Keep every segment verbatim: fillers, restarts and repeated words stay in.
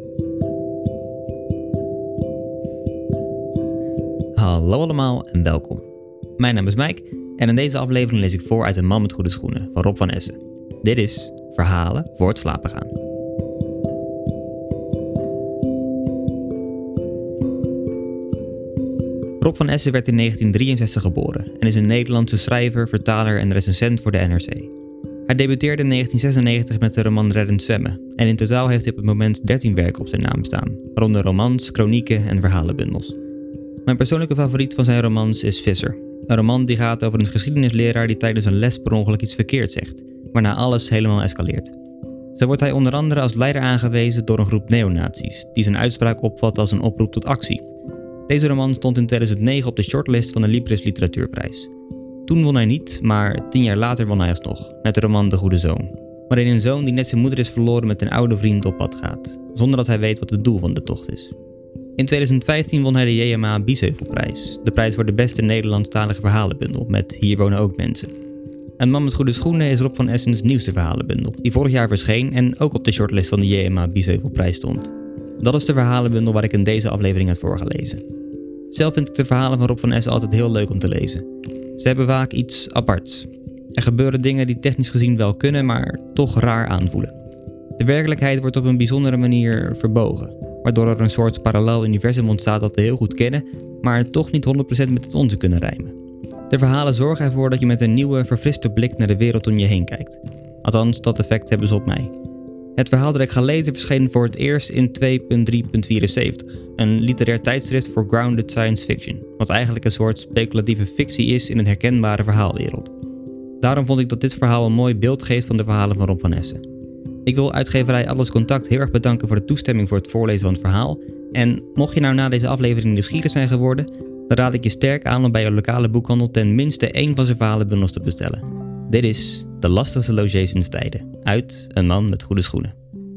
Hallo allemaal en welkom. Mijn naam is Mike en in deze aflevering lees ik voor uit Een man met goede schoenen van Rob van Essen. Dit is Verhalen voor het slapen gaan. Rob van Essen werd in negentien drieënzestig geboren en is een Nederlandse schrijver, vertaler en recensent voor de N R C. Hij debuteerde in negentien zesennegentig met de roman Reddend zwemmen en in totaal heeft hij op het moment dertien werken op zijn naam staan, waaronder romans, kronieken en verhalenbundels. Mijn persoonlijke favoriet van zijn romans is Visser. Een roman die gaat over een geschiedenisleraar die tijdens een les per ongeluk iets verkeerd zegt, waarna alles helemaal escaleert. Zo wordt hij onder andere als leider aangewezen door een groep neonazies, die zijn uitspraak opvat als een oproep tot actie. Deze roman stond in tweeduizend negen op de shortlist van de Libris Literatuurprijs. Toen won hij niet, maar tien jaar later won hij alsnog, met de roman De Goede Zoon, waarin een zoon die net zijn moeder is verloren met een oude vriend op pad gaat, zonder dat hij weet wat het doel van de tocht is. In tweeduizend vijftien won hij de J M A Biesheuvelprijs, de prijs voor de beste Nederlandstalige verhalenbundel met Hier wonen ook mensen. Een man met goede schoenen is Rob van Essens nieuwste verhalenbundel, die vorig jaar verscheen en ook op de shortlist van de J M A Biesheuvelprijs stond. Dat is de verhalenbundel waar ik in deze aflevering heb voorgelezen. Zelf vind ik de verhalen van Rob van Essen altijd heel leuk om te lezen. Ze hebben vaak iets aparts. Er gebeuren dingen die technisch gezien wel kunnen, maar toch raar aanvoelen. De werkelijkheid wordt op een bijzondere manier verbogen, waardoor er een soort parallel universum ontstaat dat we heel goed kennen, maar toch niet honderd procent met het onze kunnen rijmen. De verhalen zorgen ervoor dat je met een nieuwe, verfriste blik naar de wereld om je heen kijkt. Althans, dat effect hebben ze op mij. Het verhaal dat ik ga lezen verscheen voor het eerst in twee punt drie punt vierenzeventig, een literair tijdschrift voor grounded science fiction, wat eigenlijk een soort speculatieve fictie is in een herkenbare verhaalwereld. Daarom vond ik dat dit verhaal een mooi beeld geeft van de verhalen van Rob van Essen. Ik wil uitgeverij Atlas Contact heel erg bedanken voor de toestemming voor het voorlezen van het verhaal. En mocht je nou na deze aflevering nieuwsgierig zijn geworden, dan raad ik je sterk aan om bij je lokale boekhandel ten minste één van zijn verhalenbundels te bestellen. Dit is De lastigste logies sinds tijden, uit Een man met goede schoenen.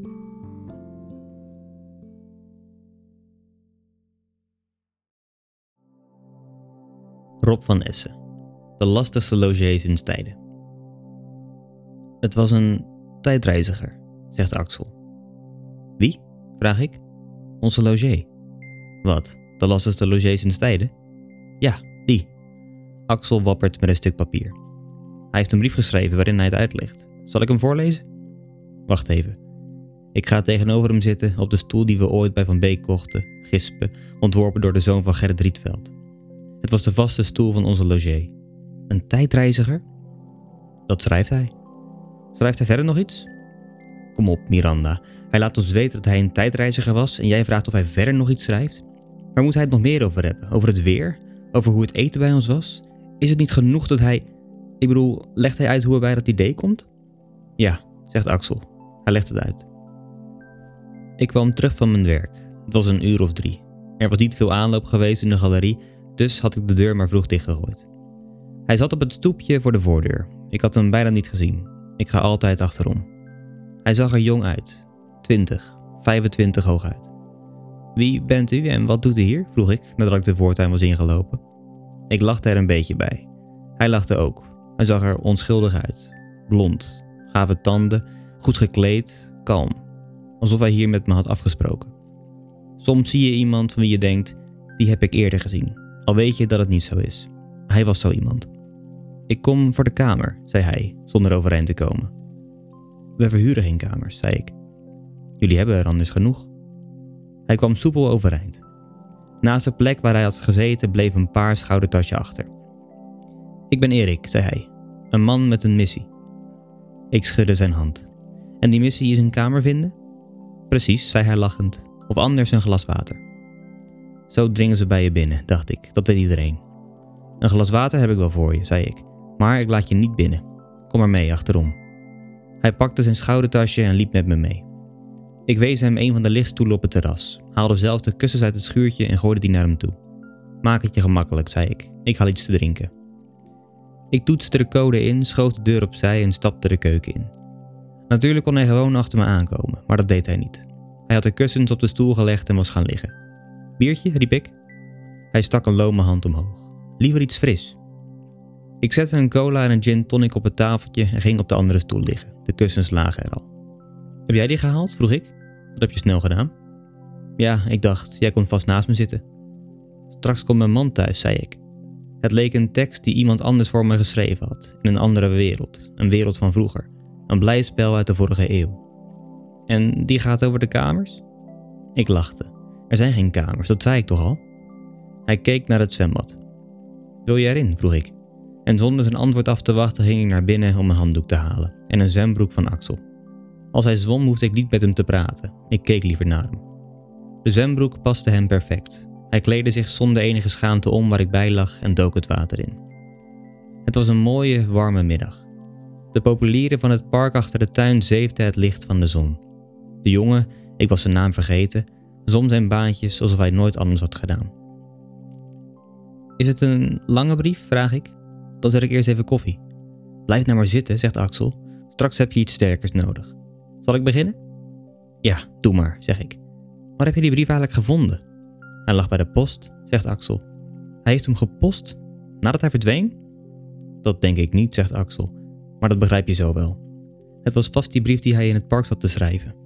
Rob van Essen. De lastigste logies sinds tijden. Het was een tijdreiziger, zegt Axel. Wie? Vraag ik. Onze logé. Wat? De lastigste logé sinds tijden? Ja, die. Axel wappert met een stuk papier. Hij heeft een brief geschreven waarin hij het uitlegt. Zal ik hem voorlezen? Wacht even. Ik ga tegenover hem zitten op de stoel die we ooit bij Van Beek kochten, Gispen, ontworpen door de zoon van Gerrit Rietveld. Het was de vaste stoel van onze logé. Een tijdreiziger? Dat schrijft hij. Schrijft hij verder nog iets? Kom op, Miranda. Hij laat ons weten dat hij een tijdreiziger was en jij vraagt of hij verder nog iets schrijft? Waar moet hij het nog meer over hebben? Over het weer? Over hoe het eten bij ons was? Is het niet genoeg dat hij... Ik bedoel, legt hij uit hoe hij bij dat idee komt? Ja, zegt Axel. Hij legt het uit. Ik kwam terug van mijn werk. Het was een uur of drie. Er was niet veel aanloop geweest in de galerie, dus had ik de deur maar vroeg dichtgegooid. Hij zat op het stoepje voor de voordeur. Ik had hem bijna niet gezien. Ik ga altijd achterom. Hij zag er jong uit. Twintig, vijfentwintig hooguit. Wie bent u en wat doet u hier? Vroeg ik, nadat ik de voortuin was ingelopen. Ik lachte er een beetje bij. Hij lachte ook. Hij zag er onschuldig uit. Blond, gave tanden, goed gekleed, kalm. Alsof hij hier met me had afgesproken. Soms zie je iemand van wie je denkt, die heb ik eerder gezien. Al weet je dat het niet zo is. Hij was zo iemand. Ik kom voor de kamer, zei hij, zonder overeind te komen. We verhuren geen kamers, zei ik. Jullie hebben er anders genoeg. Hij kwam soepel overeind. Naast de plek waar hij had gezeten bleef een paars schoudertasje achter. Ik ben Erik, zei hij. Een man met een missie. Ik schudde zijn hand. En die missie is een kamer vinden? Precies, zei hij lachend. Of anders een glas water. Zo dringen ze bij je binnen, dacht ik. Dat weet iedereen. Een glas water heb ik wel voor je, zei ik. Maar ik laat je niet binnen. Kom maar mee, achterom. Hij pakte zijn schoudertasje en liep met me mee. Ik wees hem een van de lichtstoelen op het terras, haalde zelf de kussens uit het schuurtje en gooide die naar hem toe. Maak het je gemakkelijk, zei ik. Ik haal iets te drinken. Ik toetste de code in, schoof de deur opzij en stapte de keuken in. Natuurlijk kon hij gewoon achter me aankomen, maar dat deed hij niet. Hij had de kussens op de stoel gelegd en was gaan liggen. Biertje, riep ik. Hij stak een lome hand omhoog. Liever iets fris. Ik zette een cola en een gin tonic op het tafeltje en ging op de andere stoel liggen. De kussens lagen er al. Heb jij die gehaald? Vroeg ik. Dat heb je snel gedaan. Ja, ik dacht, jij komt vast naast me zitten. Straks komt mijn man thuis, zei ik. Het leek een tekst die iemand anders voor me geschreven had, in een andere wereld, een wereld van vroeger, een blijspel uit de vorige eeuw. En die gaat over de kamers? Ik lachte. Er zijn geen kamers, dat zei ik toch al? Hij keek naar het zwembad. Wil je erin? Vroeg ik. En zonder zijn antwoord af te wachten ging ik naar binnen om een handdoek te halen en een zwembroek van Axel. Als hij zwom hoefde ik niet met hem te praten, ik keek liever naar hem. De zwembroek paste hem perfect. Hij kleedde zich zonder enige schaamte om waar ik bij lag en dook het water in. Het was een mooie, warme middag. De populieren van het park achter de tuin zeefden het licht van de zon. De jongen, ik was zijn naam vergeten, zom zijn baantjes alsof hij nooit anders had gedaan. Is het een lange brief? Vraag ik. Dan zet ik eerst even koffie. Blijf nou maar zitten, zegt Axel. Straks heb je iets sterkers nodig. Zal ik beginnen? Ja, doe maar, zeg ik. Waar heb je die brief eigenlijk gevonden? Hij lag bij de post, zegt Axel. Hij heeft hem gepost nadat hij verdween? Dat denk ik niet, zegt Axel. Maar dat begrijp je zo wel. Het was vast die brief die hij in het park zat te schrijven.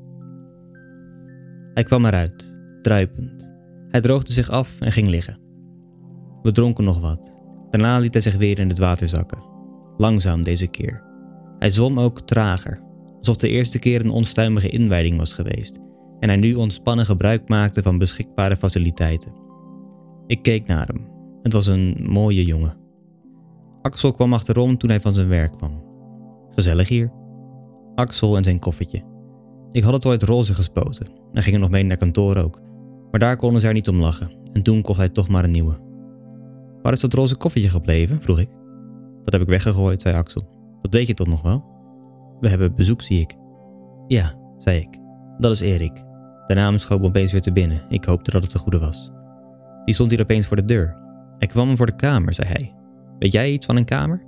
Hij kwam eruit, druipend. Hij droogde zich af en ging liggen. We dronken nog wat. Daarna liet hij zich weer in het water zakken. Langzaam deze keer. Hij zwom ook trager, alsof de eerste keer een onstuimige inwijding was geweest en hij nu ontspannen gebruik maakte van beschikbare faciliteiten. Ik keek naar hem. Het was een mooie jongen. Axel kwam achterom toen hij van zijn werk kwam. Gezellig hier. Axel en zijn koffertje. Ik had het ooit roze gespoten en ging er nog mee naar kantoor ook, maar daar konden ze er niet om lachen en toen kocht hij toch maar een nieuwe. Waar is dat roze koffertje gebleven? Vroeg ik. Dat heb ik weggegooid, zei Axel. Dat weet je toch nog wel? We hebben bezoek, zie ik. Ja, zei ik. Dat is Erik. De naam schoot me opeens weer te binnen. Ik hoopte dat het de goede was. Die stond hier opeens voor de deur. Ik kwam hem voor de kamer, zei hij. Weet jij iets van een kamer?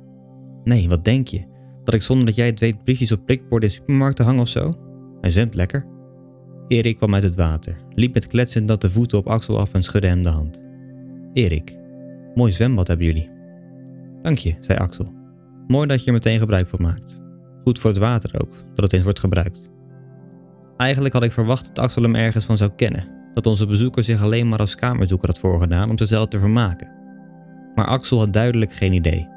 Nee, wat denk je? Dat ik zonder dat jij het weet briefjes op prikborden in supermarkten hang of zo? Hij zwemt lekker. Erik kwam uit het water, liep met kletsend natte voeten op Axel af en schudde hem de hand. Erik, mooi zwembad hebben jullie. Dank je, zei Axel. Mooi dat je er meteen gebruik van maakt. Goed voor het water ook, dat het eens wordt gebruikt. Eigenlijk had ik verwacht dat Axel hem ergens van zou kennen. Dat onze bezoeker zich alleen maar als kamerzoeker had voorgedaan om zichzelf te vermaken. Maar Axel had duidelijk geen idee.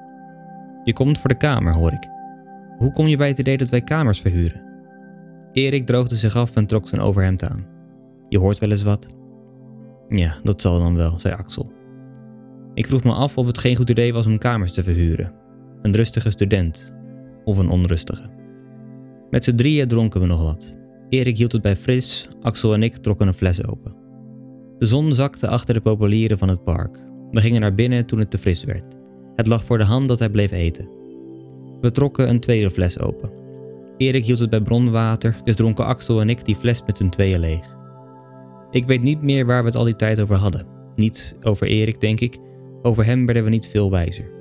Je komt voor de kamer, hoor ik. Hoe kom je bij het idee dat wij kamers verhuren? Erik droogde zich af en trok zijn overhemd aan. Je hoort wel eens wat? Ja, dat zal dan wel, zei Axel. Ik vroeg me af of het geen goed idee was om kamers te verhuren. Een rustige student. Of een onrustige. Met z'n drieën dronken we nog wat. Erik hield het bij fris, Axel en ik trokken een fles open. De zon zakte achter de populieren van het park. We gingen naar binnen toen het te fris werd. Het lag voor de hand dat hij bleef eten. We trokken een tweede fles open. Erik hield het bij bronwater, dus dronken Axel en ik die fles met z'n tweeën leeg. Ik weet niet meer waar we het al die tijd over hadden. Niet over Erik, denk ik. Over hem werden we niet veel wijzer.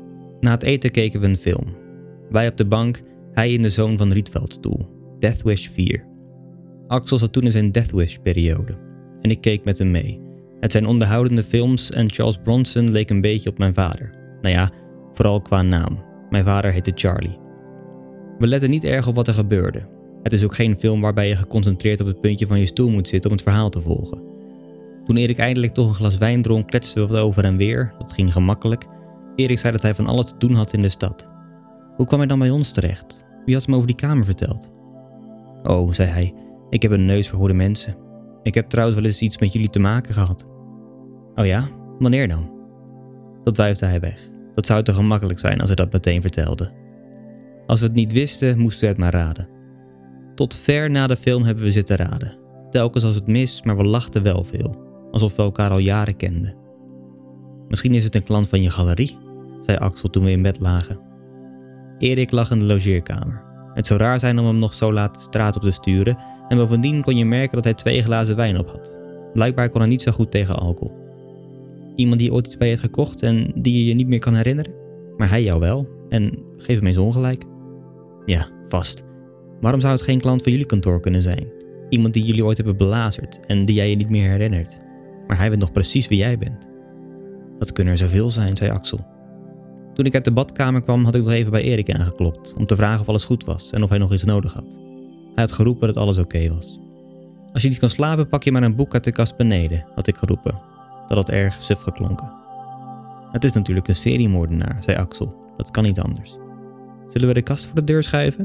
Na het eten keken we een film. Wij op de bank, hij in de Zoon van Rietveld stoel. Death Wish vier. Axel zat toen in zijn Death Wish periode. En ik keek met hem mee. Het zijn onderhoudende films en Charles Bronson leek een beetje op mijn vader. Nou ja, vooral qua naam. Mijn vader heette Charlie. We letten niet erg op wat er gebeurde. Het is ook geen film waarbij je geconcentreerd op het puntje van je stoel moet zitten om het verhaal te volgen. Toen Erik eindelijk toch een glas wijn dronk, kletsten we wat over en weer. Dat ging gemakkelijk. Erik zei dat hij van alles te doen had in de stad. Hoe kwam hij dan bij ons terecht? Wie had hem over die kamer verteld? Oh, zei hij, ik heb een neus voor goede mensen. Ik heb trouwens wel eens iets met jullie te maken gehad. Oh ja? Wanneer dan? Dat wuifde hij weg. Dat zou te gemakkelijk zijn als hij dat meteen vertelde. Als we het niet wisten, moesten we het maar raden. Tot ver na de film hebben we zitten raden. Telkens als het mis, maar we lachten wel veel. Alsof we elkaar al jaren kenden. Misschien is het een klant van je galerie, zei Axel toen we in bed lagen. Erik lag in de logeerkamer. Het zou raar zijn om hem nog zo laat de straat op te sturen en bovendien kon je merken dat hij twee glazen wijn op had. Blijkbaar kon hij niet zo goed tegen alcohol. Iemand die ooit iets bij je heeft gekocht en die je je niet meer kan herinneren? Maar hij jou wel, en geef hem eens ongelijk. Ja, vast. Waarom zou het geen klant van jullie kantoor kunnen zijn? Iemand die jullie ooit hebben belazerd en die jij je niet meer herinnert. Maar hij weet nog precies wie jij bent. Dat kunnen er zoveel zijn, zei Axel. Toen ik uit de badkamer kwam had ik nog even bij Erik aangeklopt om te vragen of alles goed was en of hij nog iets nodig had. Hij had geroepen dat alles oké was. Als je niet kan slapen, pak je maar een boek uit de kast beneden, had ik geroepen. Dat had erg suf geklonken. Het is natuurlijk een seriemoordenaar, zei Axel. Dat kan niet anders. Zullen we de kast voor de deur schuiven?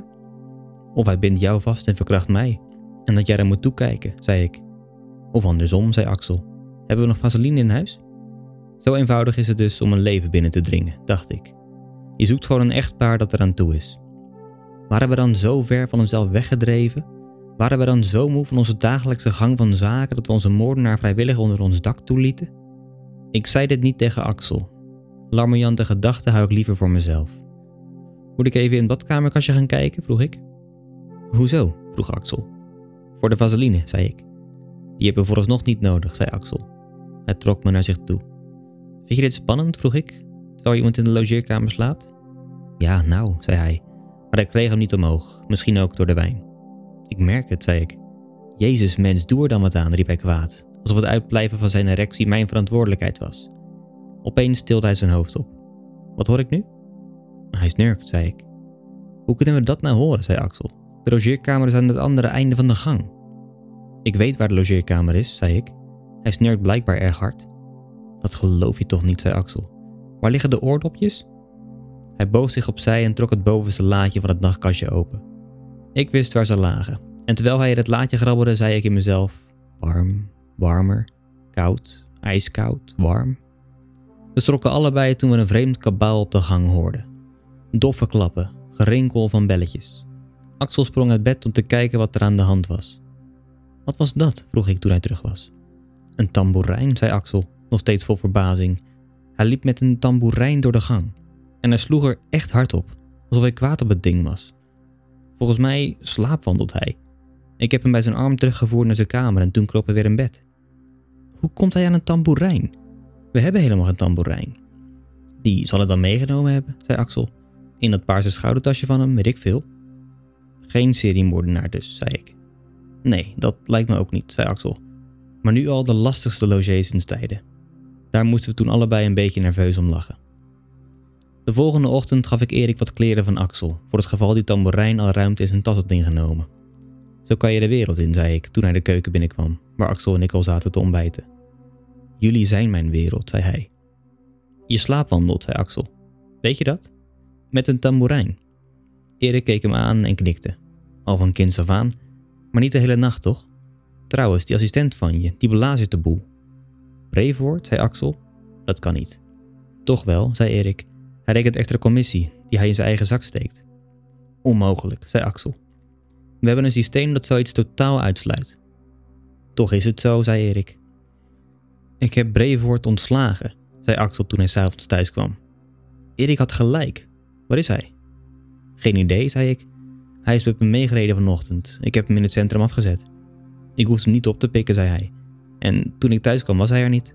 Of hij bindt jou vast en verkracht mij. En dat jij er moet toekijken, zei ik. Of andersom, zei Axel. Hebben we nog vaseline in huis? Zo eenvoudig is het dus om een leven binnen te dringen, dacht ik. Je zoekt gewoon een echtpaar dat eraan toe is. Waren we dan zo ver van onszelf weggedreven? Waren we dan zo moe van onze dagelijkse gang van zaken dat we onze moordenaar vrijwillig onder ons dak toelieten? Ik zei dit niet tegen Axel. Larmoyante gedachten hou ik liever voor mezelf. Moet ik even in het badkamerkastje gaan kijken? Vroeg ik. Hoezo? Vroeg Axel. Voor de vaseline, zei ik. Die hebben we vooralsnog niet nodig, zei Axel. Hij trok me naar zich toe. Vind je dit spannend? Vroeg ik, terwijl iemand in de logeerkamer slaapt. Ja, nou, zei hij, maar ik kreeg hem niet omhoog, misschien ook door de wijn. Ik merk het, zei ik. Jezus, mens, doe er dan wat aan, riep hij kwaad, alsof het uitblijven van zijn erectie mijn verantwoordelijkheid was. Opeens tilde hij zijn hoofd op. Wat hoor ik nu? Hij snurkt, zei ik. Hoe kunnen we dat nou horen, zei Axel. De logeerkamer is aan het andere einde van de gang. Ik weet waar de logeerkamer is, zei ik. Hij snurkt blijkbaar erg hard. Dat geloof je toch niet, zei Axel. Waar liggen de oordopjes? Hij boog zich opzij en trok het bovenste laadje van het nachtkastje open. Ik wist waar ze lagen. En terwijl hij in het laadje grabbelde, zei ik in mezelf... Warm, warmer, koud, ijskoud, warm. We strokken allebei toen we een vreemd kabaal op de gang hoorden. Doffe klappen, gerinkel van belletjes. Axel sprong uit bed om te kijken wat er aan de hand was. Wat was dat? Vroeg ik toen hij terug was. Een tamboerijn, zei Axel, nog steeds vol verbazing. Hij liep met een tamboerijn door de gang. En hij sloeg er echt hard op, alsof hij kwaad op het ding was. Volgens mij slaapwandelt hij. Ik heb hem bij zijn arm teruggevoerd naar zijn kamer en toen kroop hij weer in bed. Hoe komt hij aan een tamboerijn? We hebben helemaal geen tamboerijn. Die zal het dan meegenomen hebben, zei Axel. In dat paarse schoudertasje van hem, weet ik veel. Geen seriemoordenaar dus, zei ik. Nee, dat lijkt me ook niet, zei Axel. Maar nu al de lastigste logés sinds tijden. Daar moesten we toen allebei een beetje nerveus om lachen. De volgende ochtend gaf ik Erik wat kleren van Axel, voor het geval die tamboerijn al ruimte in zijn tas had ingenomen. Zo kan je de wereld in, zei ik toen hij de keuken binnenkwam, waar Axel en ik al zaten te ontbijten. Jullie zijn mijn wereld, zei hij. Je slaapwandelt, zei Axel. Weet je dat? Met een tamboerijn. Erik keek hem aan en knikte. Al van kinds af aan, maar niet de hele nacht, toch? Trouwens, die assistent van je, die belazert de boel. Brevoort, zei Axel. Dat kan niet. Toch wel, zei Erik. Hij rekent extra commissie, die hij in zijn eigen zak steekt. Onmogelijk, zei Axel. We hebben een systeem dat zoiets totaal uitsluit. Toch is het zo, zei Erik. Ik heb Brevoort ontslagen, zei Axel toen hij 's avonds thuis kwam. Erik had gelijk. Waar is hij? Geen idee, zei ik. Hij is met me meegereden vanochtend. Ik heb hem in het centrum afgezet. Ik hoefde hem niet op te pikken, zei hij. En toen ik thuis kwam was hij er niet.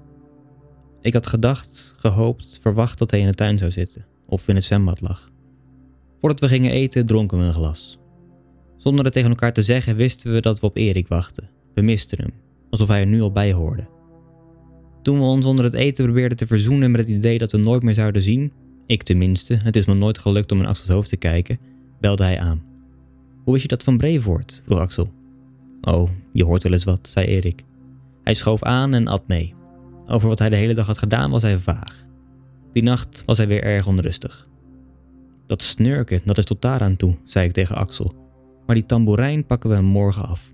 Ik had gedacht, gehoopt, verwacht dat hij in de tuin zou zitten. Of in het zwembad lag. Voordat we gingen eten, dronken we een glas. Zonder het tegen elkaar te zeggen, wisten we dat we op Erik wachten. We misten hem, alsof hij er nu al bij hoorde. Toen we ons onder het eten probeerden te verzoenen met het idee dat we nooit meer zouden zien, ik tenminste, het is me nooit gelukt om in Axels hoofd te kijken, belde hij aan. Hoe wist je dat van Brevoort? Vroeg Axel. Oh, je hoort wel eens wat, zei Erik. Hij schoof aan en at mee. Over wat hij de hele dag had gedaan was hij vaag. Die nacht was hij weer erg onrustig. Dat snurken, dat is tot daar aan toe, zei ik tegen Axel. Maar die tamboerijn pakken we hem morgen af.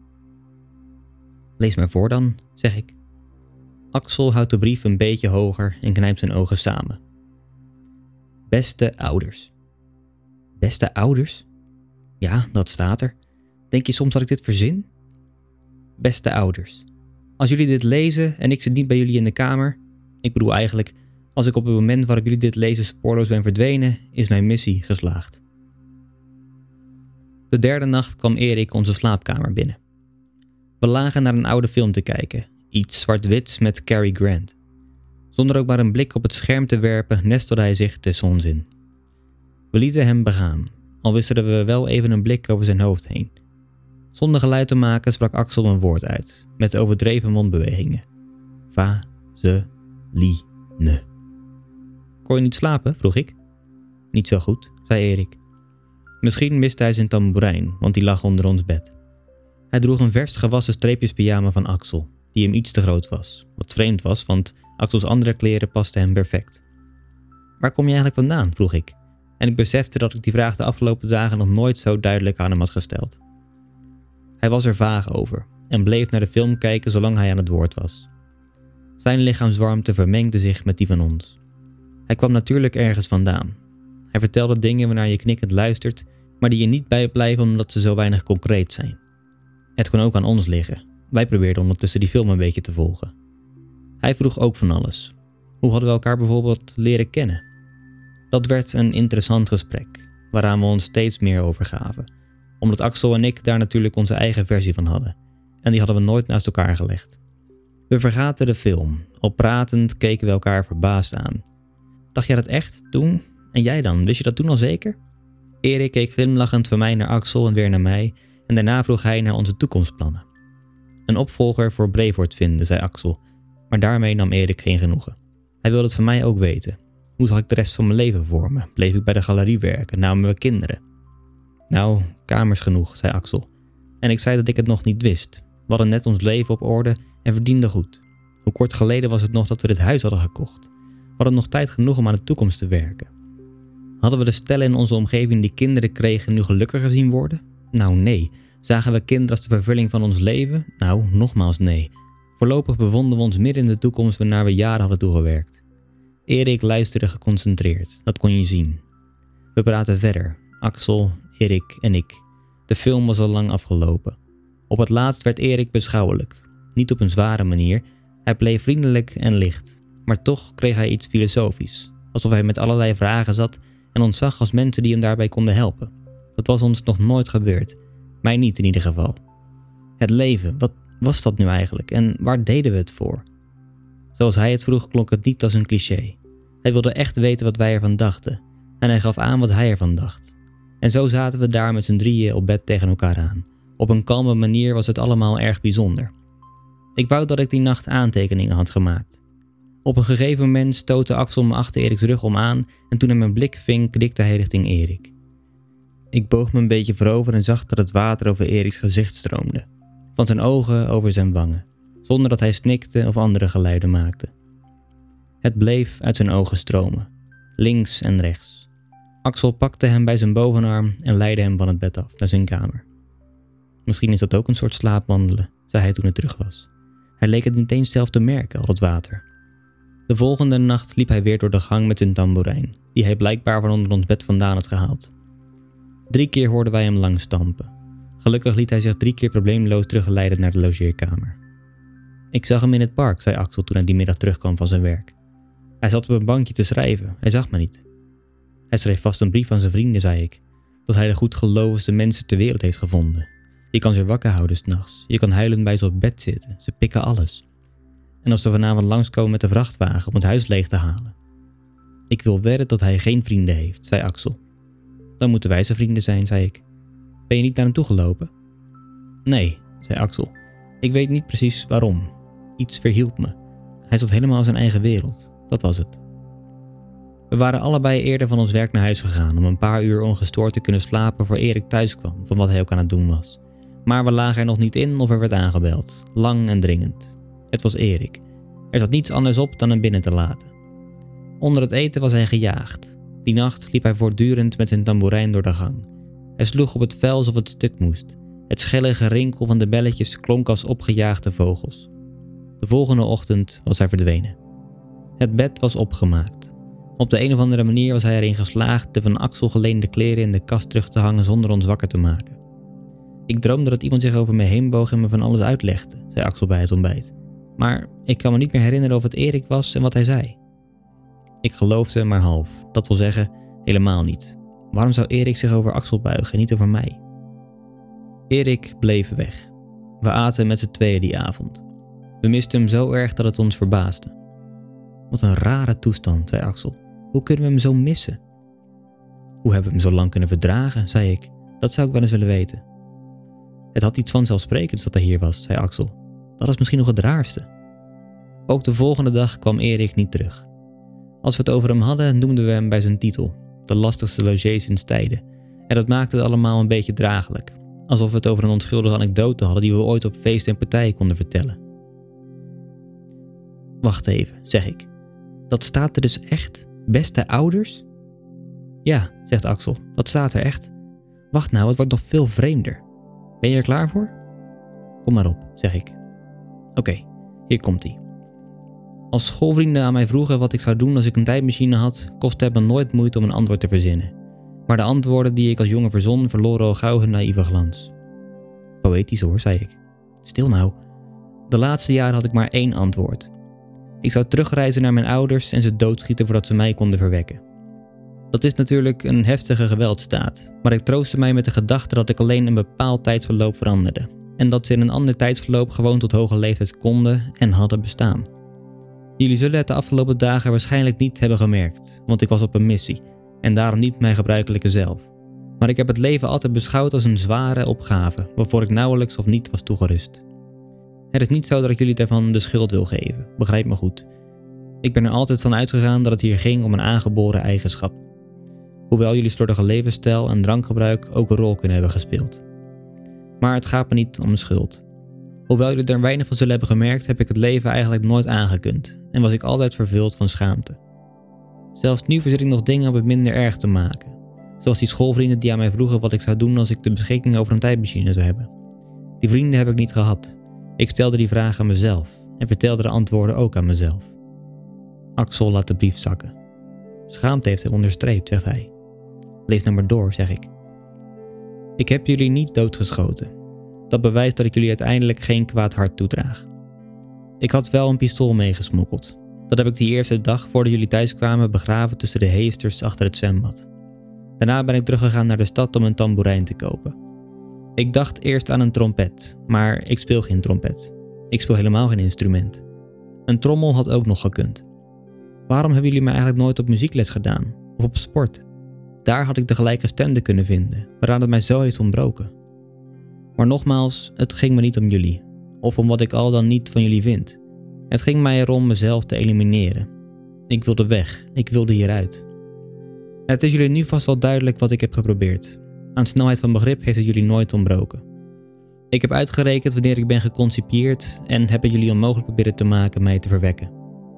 Lees maar voor dan, zeg ik. Axel houdt de brief een beetje hoger en knijpt zijn ogen samen. Beste ouders. Beste ouders? Ja, dat staat er. Denk je soms dat ik dit verzin? Beste ouders. Als jullie dit lezen en ik zit niet bij jullie in de kamer... Ik bedoel eigenlijk, als ik op het moment waarop jullie dit lezen spoorloos ben verdwenen... is mijn missie geslaagd. De derde nacht kwam Erik onze slaapkamer binnen. We lagen naar een oude film te kijken. Iets zwart-wits met Cary Grant. Zonder ook maar een blik op het scherm te werpen nestelde hij zich tussen ons in. We lieten hem begaan, al wisselden we wel even een blik over zijn hoofd heen. Zonder geluid te maken sprak Axel een woord uit, met overdreven mondbewegingen. Va-ze-li-ne. Kon je niet slapen? Vroeg ik. Niet zo goed, zei Erik. Misschien miste hij zijn tamboerijn, want die lag onder ons bed. Hij droeg een vers gewassen streepjespyjama van Axel, die hem iets te groot was. Wat vreemd was, want Axels andere kleren pasten hem perfect. Waar kom je eigenlijk vandaan? Vroeg ik. En ik besefte dat ik die vraag de afgelopen dagen nog nooit zo duidelijk aan hem had gesteld. Hij was er vaag over en bleef naar de film kijken zolang hij aan het woord was. Zijn lichaamswarmte vermengde zich met die van ons. Hij kwam natuurlijk ergens vandaan. Hij vertelde dingen waarnaar je knikkend luistert, maar die je niet bijblijven omdat ze zo weinig concreet zijn. Het kon ook aan ons liggen. Wij probeerden ondertussen die film een beetje te volgen. Hij vroeg ook van alles. Hoe hadden we elkaar bijvoorbeeld leren kennen? Dat werd een interessant gesprek, waaraan we ons steeds meer overgaven, omdat Axel en ik daar natuurlijk onze eigen versie van hadden, en die hadden we nooit naast elkaar gelegd. We vergaten de film. Al pratend keken we elkaar verbaasd aan. Dacht jij dat echt, toen? En jij dan? Wist je dat toen al zeker? Erik keek glimlachend van mij naar Axel en weer naar mij, en daarna vroeg hij naar onze toekomstplannen. Een opvolger voor Brevoort vinden, zei Axel, maar daarmee nam Erik geen genoegen. Hij wilde het van mij ook weten. Hoe zag ik de rest van mijn leven vormen? Bleef ik bij de galerie werken? Namen we kinderen? Nou, kamers genoeg, zei Axel. En ik zei dat ik het nog niet wist. We hadden net ons leven op orde en verdienden goed. Hoe kort geleden was het nog dat we dit huis hadden gekocht? We hadden nog tijd genoeg om aan de toekomst te werken. Hadden we de stellen in onze omgeving die kinderen kregen nu gelukkiger zien worden? Nou nee. Zagen we kinderen als de vervulling van ons leven? Nou, nogmaals nee. Voorlopig bevonden we ons midden in de toekomst waarnaar we jaren hadden toegewerkt. Erik luisterde geconcentreerd, dat kon je zien. We praten verder, Axel, Erik en ik. De film was al lang afgelopen. Op het laatst werd Erik beschouwelijk. Niet op een zware manier, hij bleef vriendelijk en licht. Maar toch kreeg hij iets filosofisch. Alsof hij met allerlei vragen zat en ons zag als mensen die hem daarbij konden helpen. Dat was ons nog nooit gebeurd. Mij niet in ieder geval. Het leven, wat was dat nu eigenlijk en waar deden we het voor? Zoals hij het vroeg klonk het niet als een cliché. Hij wilde echt weten wat wij ervan dachten en hij gaf aan wat hij ervan dacht. En zo zaten we daar met z'n drieën op bed tegen elkaar aan. Op een kalme manier was het allemaal erg bijzonder. Ik wou dat ik die nacht aantekeningen had gemaakt. Op een gegeven moment stootte Axel me achter Eriks rug om aan en toen hij mijn blik ving, knikte hij richting Erik. Ik boog me een beetje voorover en zag dat het water over Eriks gezicht stroomde. Van zijn ogen over zijn wangen, zonder dat hij snikte of andere geluiden maakte. Het bleef uit zijn ogen stromen, links en rechts. Axel pakte hem bij zijn bovenarm en leidde hem van het bed af naar zijn kamer. Misschien is dat ook een soort slaapwandelen, zei hij toen het terug was. Hij leek het niet eens zelf te merken, al het water. De volgende nacht liep hij weer door de gang met zijn tamboerijn, die hij blijkbaar van onder ons bed vandaan had gehaald. Drie keer hoorden wij hem lang stampen. Gelukkig liet hij zich drie keer probleemloos teruggeleiden naar de logeerkamer. Ik zag hem in het park, zei Axel toen hij die middag terugkwam van zijn werk. Hij zat op een bankje te schrijven, hij zag me niet. Hij schreef vast een brief aan zijn vrienden, zei ik, dat hij de goedgelovigste mensen ter wereld heeft gevonden. Je kan ze wakker houden 's nachts, je kan huilend bij ze op bed zitten, ze pikken alles. En als ze vanavond langskomen met de vrachtwagen om het huis leeg te halen. Ik wil wedden dat hij geen vrienden heeft, zei Axel. Dan moeten wij zijn vrienden zijn, zei ik. Ben je niet naar hem toegelopen? Nee, zei Axel. Ik weet niet precies waarom. Iets verhielp me. Hij zat helemaal in zijn eigen wereld. Dat was het. We waren allebei eerder van ons werk naar huis gegaan om een paar uur ongestoord te kunnen slapen voor Erik thuis kwam van wat hij ook aan het doen was. Maar we lagen er nog niet in of er werd aangebeld. Lang en dringend. Het was Erik. Er zat niets anders op dan hem binnen te laten. Onder het eten was hij gejaagd. Die nacht liep hij voortdurend met zijn tamboerijn door de gang. Hij sloeg op het vel alsof het stuk moest. Het schelle gerinkel van de belletjes klonk als opgejaagde vogels. De volgende ochtend was hij verdwenen. Het bed was opgemaakt. Op de een of andere manier was hij erin geslaagd de van Axel geleende kleren in de kast terug te hangen zonder ons wakker te maken. Ik droomde dat iemand zich over me heen boog en me van alles uitlegde, zei Axel bij het ontbijt. Maar ik kan me niet meer herinneren of het Erik was en wat hij zei. Ik geloofde maar half, dat wil zeggen, helemaal niet. Waarom zou Erik zich over Axel buigen en niet over mij? Erik bleef weg. We aten met z'n tweeën die avond. We misten hem zo erg dat het ons verbaasde. Wat een rare toestand, zei Axel. Hoe kunnen we hem zo missen? Hoe hebben we hem zo lang kunnen verdragen, zei ik. Dat zou ik wel eens willen weten. Het had iets vanzelfsprekends dat hij hier was, zei Axel. Dat is misschien nog het raarste. Ook de volgende dag kwam Erik niet terug. Als we het over hem hadden, noemden we hem bij zijn titel. De lastigste logé sinds tijden. En dat maakte het allemaal een beetje draaglijk. alsof we het over een onschuldige anekdote hadden die we ooit op feesten en partijen konden vertellen. Wacht even, zeg ik. Dat staat er dus echt? Beste ouders? Ja, zegt Axel, dat staat er echt. Wacht nou, het wordt nog veel vreemder. Ben je er klaar voor? Kom maar op, zeg ik. Oké, okay, hier komt-ie. Als schoolvrienden aan mij vroegen wat ik zou doen als ik een tijdmachine had, kostte het me nooit moeite om een antwoord te verzinnen. Maar de antwoorden die ik als jongen verzon, verloren al gauw hun naïeve glans. Poëtisch hoor, zei ik. Stil nou. De laatste jaren had ik maar één antwoord. Ik zou terugreizen naar mijn ouders en ze doodschieten voordat ze mij konden verwekken. Dat is natuurlijk een heftige gewelddaad, maar ik troostte mij met de gedachte dat ik alleen een bepaald tijdsverloop veranderde. En dat ze in een ander tijdsverloop gewoon tot hoge leeftijd konden en hadden bestaan. Jullie zullen het de afgelopen dagen waarschijnlijk niet hebben gemerkt, want ik was op een missie en daarom niet mijn gebruikelijke zelf. Maar ik heb het leven altijd beschouwd als een zware opgave, waarvoor ik nauwelijks of niet was toegerust. Het is niet zo dat ik jullie daarvan de schuld wil geven, begrijp me goed. Ik ben er altijd van uitgegaan dat het hier ging om een aangeboren eigenschap. Hoewel jullie slordige levensstijl en drankgebruik ook een rol kunnen hebben gespeeld. Maar het gaat me niet om schuld. Hoewel jullie er weinig van zullen hebben gemerkt, heb ik het leven eigenlijk nooit aangekund en was ik altijd vervuld van schaamte. Zelfs nu verzin ik nog dingen om het minder erg te maken. Zoals die schoolvrienden die aan mij vroegen wat ik zou doen als ik de beschikking over een tijdmachine zou hebben. Die vrienden heb ik niet gehad. Ik stelde die vragen aan mezelf en vertelde de antwoorden ook aan mezelf. Axel laat de brief zakken. Schaamte heeft hem onderstreept, zegt hij. Lees nou maar door, zeg ik. Ik heb jullie niet doodgeschoten. Dat bewijst dat ik jullie uiteindelijk geen kwaad hart toedraag. Ik had wel een pistool meegesmokkeld. Dat heb ik die eerste dag voordat jullie thuis kwamen begraven tussen de heesters achter het zwembad. Daarna ben ik teruggegaan naar de stad om een tamboerijn te kopen. Ik dacht eerst aan een trompet, maar ik speel geen trompet. Ik speel helemaal geen instrument. Een trommel had ook nog gekund. Waarom hebben jullie mij eigenlijk nooit op muziekles gedaan? Of op sport? Daar had ik de gelijkgestemde kunnen vinden, waaraan het mij zo heeft ontbroken. Maar nogmaals, het ging me niet om jullie, of om wat ik al dan niet van jullie vind. Het ging mij erom mezelf te elimineren. Ik wilde weg, ik wilde hieruit. Het is jullie nu vast wel duidelijk wat ik heb geprobeerd. Aan snelheid van begrip heeft het jullie nooit ontbroken. Ik heb uitgerekend wanneer ik ben geconcipieerd en heb het jullie onmogelijk proberen te maken mij te verwekken.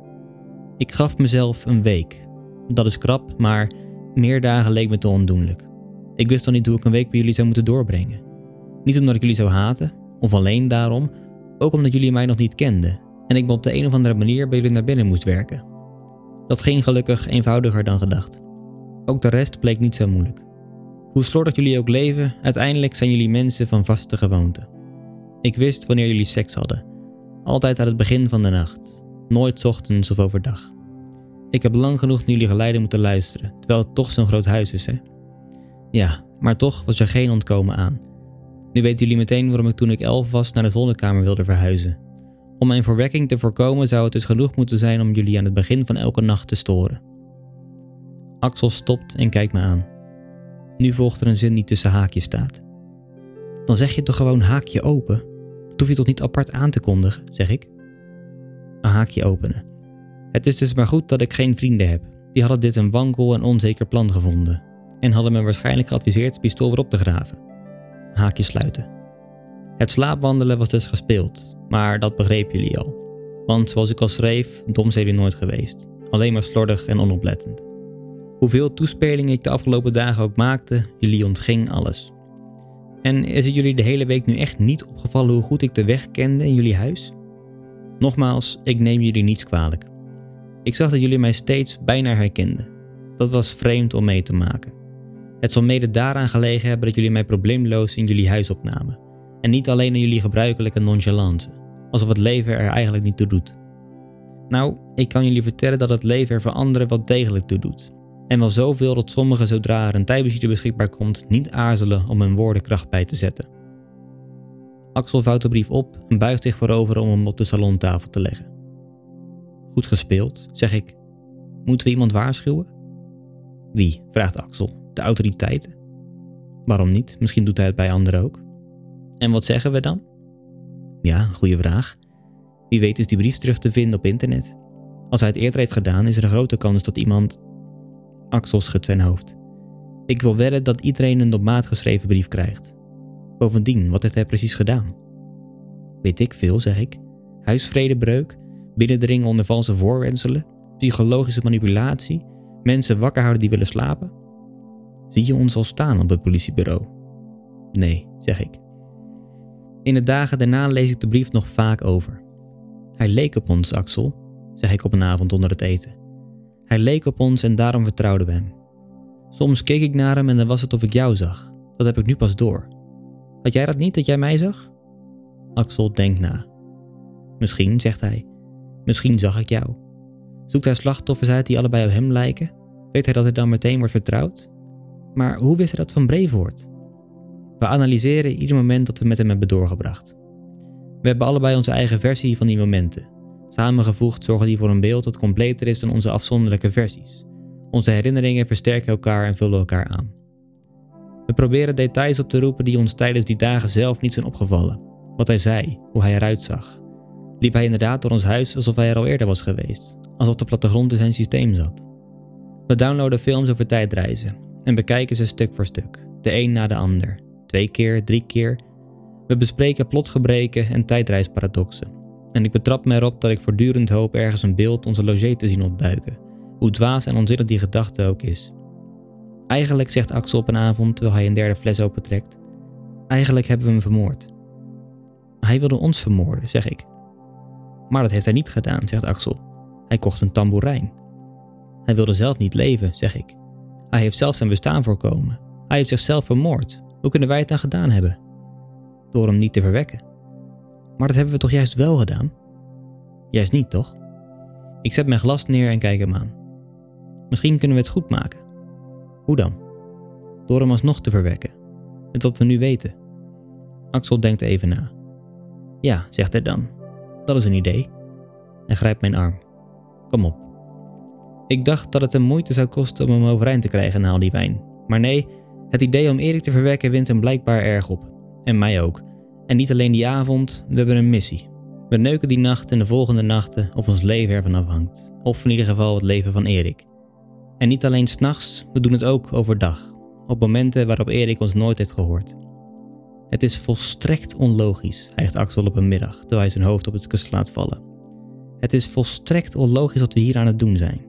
Ik gaf mezelf een week. Dat is krap, maar meer dagen leek me te ondoenlijk. Ik wist al niet hoe ik een week bij jullie zou moeten doorbrengen. Niet omdat ik jullie zou haten, of alleen daarom, ook omdat jullie mij nog niet kenden en ik me op de een of andere manier bij jullie naar binnen moest werken. Dat ging gelukkig eenvoudiger dan gedacht. Ook de rest bleek niet zo moeilijk. Hoe slordig jullie ook leven, uiteindelijk zijn jullie mensen van vaste gewoonte. Ik wist wanneer jullie seks hadden. Altijd aan het begin van de nacht. Nooit 's ochtends of overdag. Ik heb lang genoeg naar jullie geleiden moeten luisteren, terwijl het toch zo'n groot huis is, hè? Ja, maar toch was er geen ontkomen aan. Nu weten jullie meteen waarom ik toen ik elf was naar de zolderkamer wilde verhuizen. Om mijn verwekking te voorkomen zou het dus genoeg moeten zijn om jullie aan het begin van elke nacht te storen. Axel stopt en kijkt me aan. Nu volgt er een zin die tussen haakjes staat. Dan zeg je toch gewoon haakje open? Dat hoef je toch niet apart aan te kondigen, zeg ik. Een haakje openen. Het is dus maar goed dat ik geen vrienden heb. Die hadden dit een wankel en onzeker plan gevonden. En hadden me waarschijnlijk geadviseerd het pistool weer op te graven. Haakje sluiten. Het slaapwandelen was dus gespeeld, maar dat begrepen jullie al. Want zoals ik al schreef, dom zijn jullie nooit geweest. Alleen maar slordig en onoplettend. Hoeveel toespelingen ik de afgelopen dagen ook maakte, jullie ontging alles. En is het jullie de hele week nu echt niet opgevallen hoe goed ik de weg kende in jullie huis? Nogmaals, ik neem jullie niets kwalijk. Ik zag dat jullie mij steeds bijna herkenden. Dat was vreemd om mee te maken. Het zal mede daaraan gelegen hebben dat jullie mij probleemloos in jullie huis opnamen. En niet alleen in jullie gebruikelijke nonchalance, alsof het leven er eigenlijk niet toe doet. Nou, ik kan jullie vertellen dat het leven er voor anderen wel degelijk toe doet. En wel zoveel dat sommigen zodra er een tijdmachine beschikbaar komt niet aarzelen om hun woorden kracht bij te zetten. Axel vouwt de brief op en buigt zich voorover om hem op de salontafel te leggen. Goed gespeeld, zeg ik. Moeten we iemand waarschuwen? Wie? Vraagt Axel. De autoriteiten? Waarom niet? Misschien doet hij het bij anderen ook. En wat zeggen we dan? Ja, goede vraag. Wie weet is die brief terug te vinden op internet. Als hij het eerder heeft gedaan, is er een grote kans dat iemand... Axel schudt zijn hoofd. Ik wil wedden dat iedereen een op maat geschreven brief krijgt. Bovendien, wat heeft hij precies gedaan? Weet ik veel, zeg ik. Huisvredebreuk, binnendringen onder valse voorwendselen, psychologische manipulatie, mensen wakker houden die willen slapen. Zie je ons al staan op het politiebureau? Nee, zeg ik. In de dagen daarna lees ik de brief nog vaak over. Hij leek op ons, Axel, zeg ik op een avond onder het eten. Hij leek op ons en daarom vertrouwden we hem. Soms keek ik naar hem en dan was het of ik jou zag. Dat heb ik nu pas door. Had jij dat niet, dat jij mij zag? Axel denkt na. Misschien, zegt hij. Misschien zag ik jou. Zoekt hij slachtoffers uit die allebei op hem lijken? Weet hij dat hij dan meteen wordt vertrouwd? Maar hoe wist hij dat van Brevoort? We analyseren ieder moment dat we met hem hebben doorgebracht. We hebben allebei onze eigen versie van die momenten. Samengevoegd zorgen die voor een beeld dat completer is dan onze afzonderlijke versies. Onze herinneringen versterken elkaar en vullen elkaar aan. We proberen details op te roepen die ons tijdens die dagen zelf niet zijn opgevallen. Wat hij zei, hoe hij eruit zag. Liep hij inderdaad door ons huis alsof hij er al eerder was geweest. Alsof de plattegrond in zijn systeem zat. We downloaden films over tijdreizen en bekijken ze stuk voor stuk. De een na de ander. Twee keer, drie keer. We bespreken plotgebreken en tijdreisparadoxen. En ik betrap me erop dat ik voortdurend hoop ergens een beeld onze logé te zien opduiken. Hoe dwaas en onzinnig die gedachte ook is. Eigenlijk, zegt Axel op een avond terwijl hij een derde fles opentrekt. Eigenlijk hebben we hem vermoord. Hij wilde ons vermoorden, zeg ik. Maar dat heeft hij niet gedaan, zegt Axel. Hij kocht een tamboerijn. Hij wilde zelf niet leven, zeg ik. Hij heeft zelf zijn bestaan voorkomen. Hij heeft zichzelf vermoord. Hoe kunnen wij het dan gedaan hebben? Door hem niet te verwekken. Maar dat hebben we toch juist wel gedaan? Juist niet, toch? Ik zet mijn glas neer en kijk hem aan. Misschien kunnen we het goed maken. Hoe dan? Door hem alsnog te verwekken. Met wat we nu weten. Axel denkt even na. Ja, zegt hij dan. Dat is een idee. Hij grijpt mijn arm. Kom op. Ik dacht dat het hem moeite zou kosten om hem overeind te krijgen na al die wijn. Maar nee, het idee om Erik te verwekken wint hem blijkbaar erg op. En mij ook. En niet alleen die avond, we hebben een missie. We neuken die nacht en de volgende nachten of ons leven ervan afhangt. Of in ieder geval het leven van Erik. En niet alleen 's nachts, we doen het ook overdag. Op momenten waarop Erik ons nooit heeft gehoord. Het is volstrekt onlogisch, hijgt Axel op een middag, terwijl hij zijn hoofd op het kussen laat vallen. Het is volstrekt onlogisch wat we hier aan het doen zijn.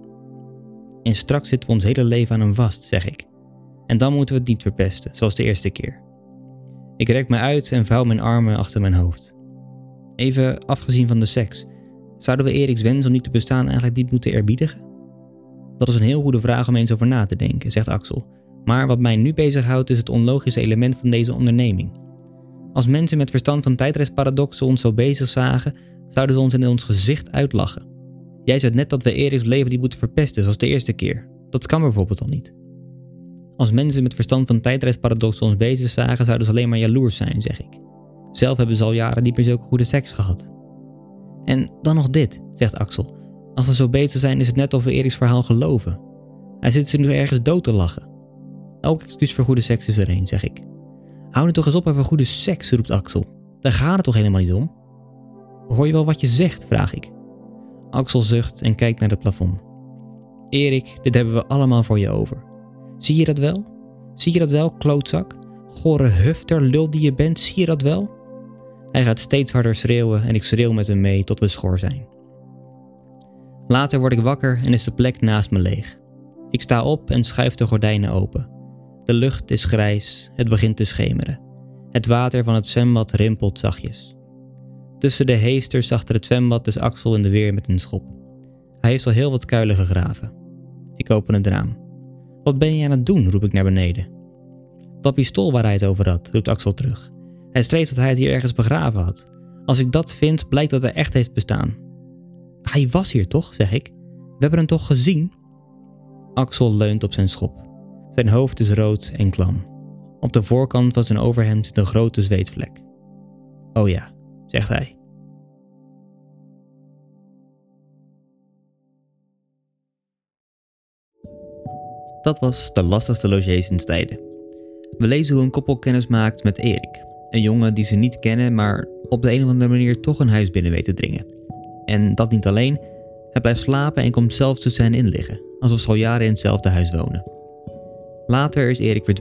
En straks zitten we ons hele leven aan hem vast, zeg ik. En dan moeten we het niet verpesten, zoals de eerste keer. Ik rek me uit en vouw mijn armen achter mijn hoofd. Even afgezien van de seks, zouden we Eriks wens om niet te bestaan eigenlijk diep moeten eerbiedigen? Dat is een heel goede vraag om eens over na te denken, zegt Axel. Maar wat mij nu bezighoudt is het onlogische element van deze onderneming. Als mensen met verstand van tijdreisparadoxen ons zo bezig zagen, zouden ze ons in ons gezicht uitlachen. Jij zei net dat we Eriks leven niet moeten verpesten, zoals de eerste keer. Dat kan bijvoorbeeld al niet. Als mensen met verstand van tijdreisparadoxen ons bezig zagen, zouden ze alleen maar jaloers zijn, zeg ik. Zelf hebben ze al jaren niet meer zulke goede seks gehad. En dan nog dit, zegt Axel. Als we zo bezig zijn, is het net of we Eriks verhaal geloven. Hij zit ze nu ergens dood te lachen. Elk excuus voor goede seks is er een, zeg ik. Hou nu toch eens op over goede seks, roept Axel. Daar gaat het toch helemaal niet om? Hoor je wel wat je zegt, vraag ik. Axel zucht en kijkt naar het plafond. Erik, dit hebben we allemaal voor je over. Zie je dat wel? Zie je dat wel, klootzak? Gore hufter, lul die je bent, zie je dat wel? Hij gaat steeds harder schreeuwen en ik schreeuw met hem mee tot we schor zijn. Later word ik wakker en is de plek naast me leeg. Ik sta op en schuif de gordijnen open. De lucht is grijs, het begint te schemeren. Het water van het zwembad rimpelt zachtjes. Tussen de heesters achter het zwembad is Axel in de weer met een schop. Hij heeft al heel wat kuilen gegraven. Ik open het raam. Wat ben je aan het doen, roep ik naar beneden. Dat pistool waar hij het over had, roept Axel terug. Hij schreef dat hij het hier ergens begraven had. Als ik dat vind, blijkt dat hij echt heeft bestaan. Hij was hier toch, zeg ik. We hebben hem toch gezien? Axel leunt op zijn schop. Zijn hoofd is rood en klam. Op de voorkant van zijn overhemd zit een grote zweetvlek. Oh ja, zegt hij. Dat was De Lastigste Logés sinds tijden. We lezen hoe een koppel kennis maakt met Erik. Een jongen die ze niet kennen, maar op de een of andere manier toch een huis binnen weet te dringen. En dat niet alleen, hij blijft slapen en komt zelfs tussen hen in liggen, alsof ze al jaren in hetzelfde huis wonen. Later is Erik verdwenen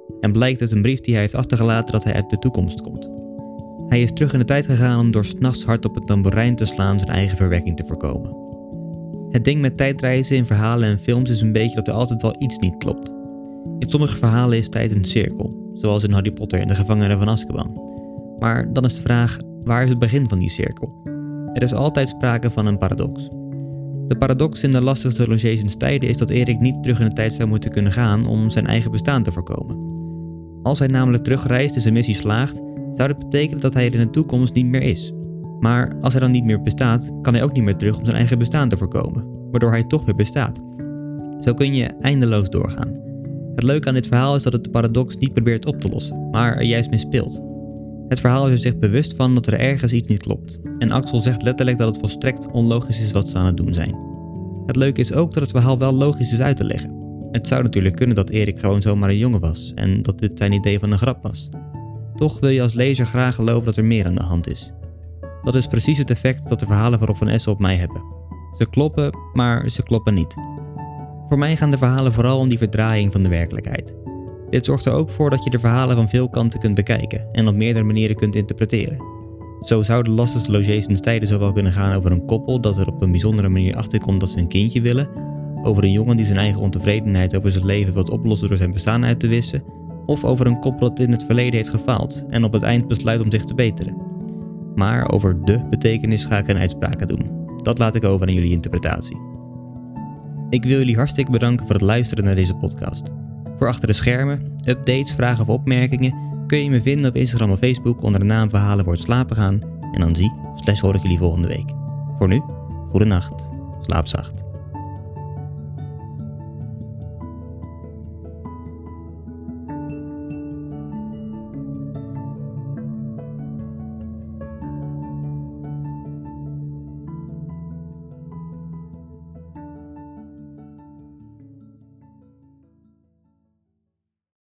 en blijkt uit een brief die hij heeft achtergelaten dat hij uit de toekomst komt. Hij is terug in de tijd gegaan om door 's nachts hard op het tamboerijn te slaan zijn eigen verwekking te voorkomen. Het ding met tijdreizen in verhalen en films is een beetje dat er altijd wel iets niet klopt. In sommige verhalen is tijd een cirkel, zoals in Harry Potter en de gevangenen van Azkaban. Maar dan is de vraag, waar is het begin van die cirkel? Er is altijd sprake van een paradox. De paradox in de lastigste Logetionstijden is dat Erik niet terug in de tijd zou moeten kunnen gaan om zijn eigen bestaan te voorkomen. Als hij namelijk terugreist en zijn missie slaagt, zou dat betekenen dat hij er in de toekomst niet meer is. Maar als hij dan niet meer bestaat, kan hij ook niet meer terug om zijn eigen bestaan te voorkomen, waardoor hij toch weer bestaat. Zo kun je eindeloos doorgaan. Het leuke aan dit verhaal is dat het de paradox niet probeert op te lossen, maar er juist mee speelt. Het verhaal is er zich bewust van dat er ergens iets niet klopt. En Axel zegt letterlijk dat het volstrekt onlogisch is wat ze aan het doen zijn. Het leuke is ook dat het verhaal wel logisch is uit te leggen. Het zou natuurlijk kunnen dat Erik gewoon zomaar een jongen was en dat dit zijn idee van een grap was. Toch wil je als lezer graag geloven dat er meer aan de hand is. Dat is precies het effect dat de verhalen van Rob van Essen op mij hebben. Ze kloppen, maar ze kloppen niet. Voor mij gaan de verhalen vooral om die verdraaiing van de werkelijkheid. Dit zorgt er ook voor dat je de verhalen van veel kanten kunt bekijken en op meerdere manieren kunt interpreteren. Zo zou de lastigste Logetionstijden zowel kunnen gaan over een koppel dat er op een bijzondere manier achterkomt dat ze een kindje willen, over een jongen die zijn eigen ontevredenheid over zijn leven wilt oplossen door zijn bestaan uit te wissen, of over een koppel dat in het verleden heeft gefaald en op het eind besluit om zich te beteren. Maar over de betekenis ga ik geen uitspraken doen. Dat laat ik over aan jullie interpretatie. Ik wil jullie hartstikke bedanken voor het luisteren naar deze podcast. Voor achter de schermen, updates, vragen of opmerkingen kun je me vinden op Instagram of Facebook onder de naam Verhalen voor het slapen gaan. En dan zie, slash hoor ik jullie volgende week. Voor nu, goedenacht, slaap zacht.